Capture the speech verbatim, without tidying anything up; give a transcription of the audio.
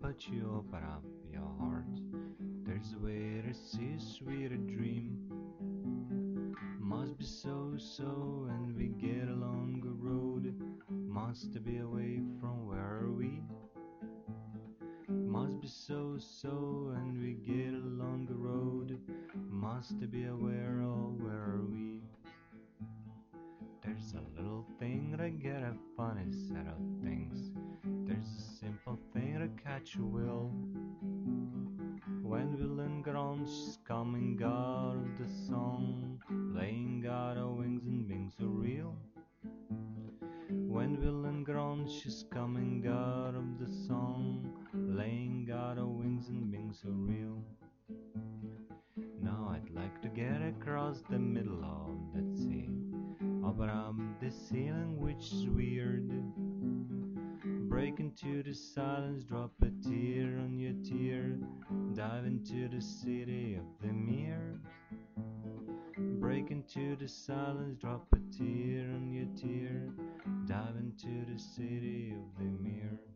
but you open up your heart. There's a way to see a sweeter dream. Must be so so, and we get along a road. Must be away from where are we? Must be so so, and we get along a road. Must be aware of where are we? There's a little thing that get a funny set of things. There's a simple thing to catch a will. When we linger on, she's coming out of the song, laying out her wings and being so real. When we linger on, she's coming out of the song, laying out her wings and being so real. Now I'd like to get across the middle of that sea, open up the ceiling which is weird. Break into the silence, drop a tear on your tear, dive into the city of the mirror. Break into the silence, drop a tear on your tear, dive into the city of the mirror.